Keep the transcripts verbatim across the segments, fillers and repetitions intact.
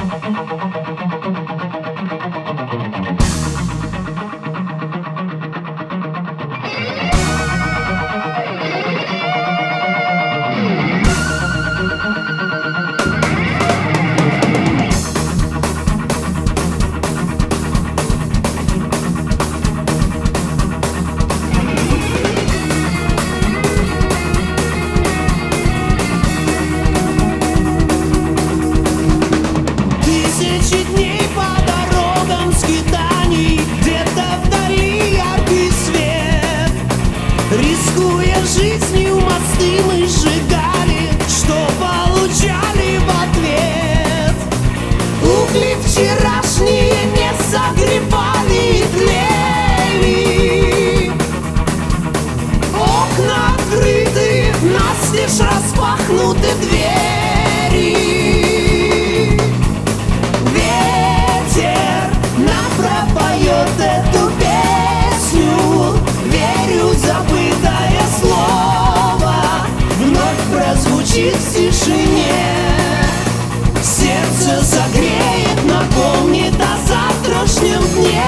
Рискуя жизнью, мосты мы сжигали, что получали в ответ. Угли вчерашние не согревали и тлели. Окна открыты, настежь распахнуты двери. Ветер нам пропоет эту песню. Верю, забытое слово вновь прозвучит в тишине. Сердце согреет, напомнит о завтрашнем дне.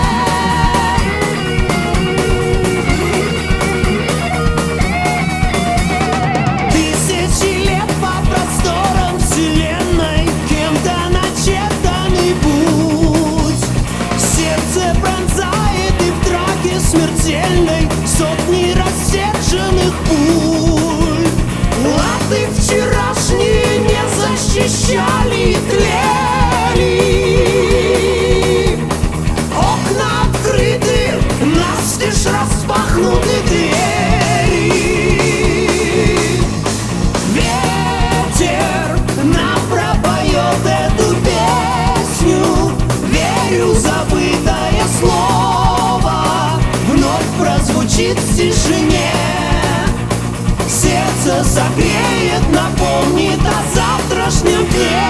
Тысячи лет по просторам вселенной, кем-то начертанный путь. Сердце пронзает, и в драке смертельной сотни рассерженных пуль. Латы вчерашние не защищали и тлели. Окна открыты, настежь распахнуты двери. Ветер нам пропоет эту песню. Верю, забытое слово вновь прозвучит в тишине. Сердце согреет, напомнит о завтрашнем дне.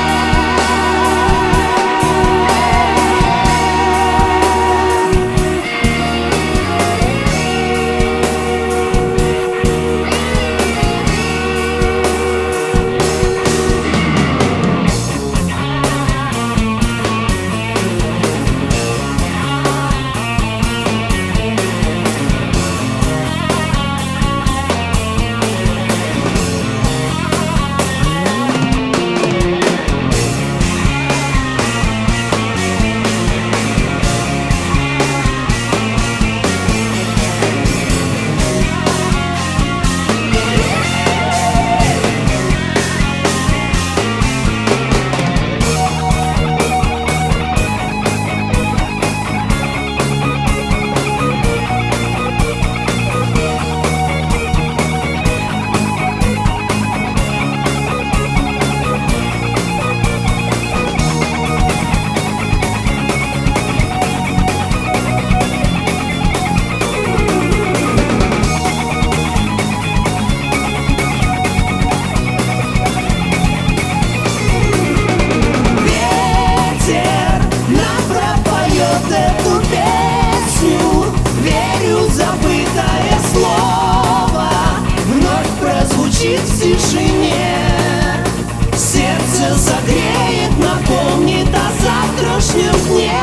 Эту песню, верю, забытое слово вновь прозвучит в тишине. Сердце согреет, напомнит о завтрашнем дне.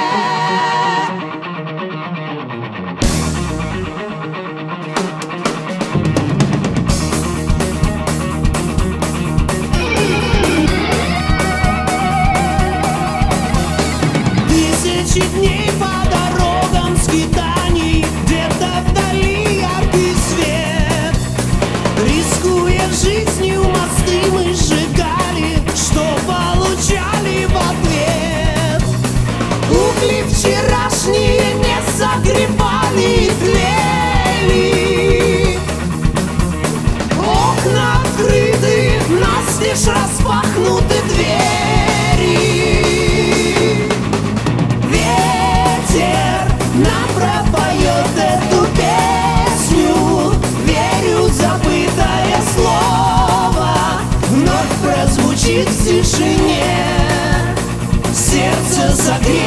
Тысячи дней по дорогам скитаний, где-то вдали яркий свет. Рискуя жизнью, мосты мы сжигали, что получали в ответ. Угли вчерашние не согревали и тлели. Окна открыты, настежь распахнуты двери. Нам пропоет эту песню. Верю, забытое слово вновь прозвучит в тишине. Сердце согреет.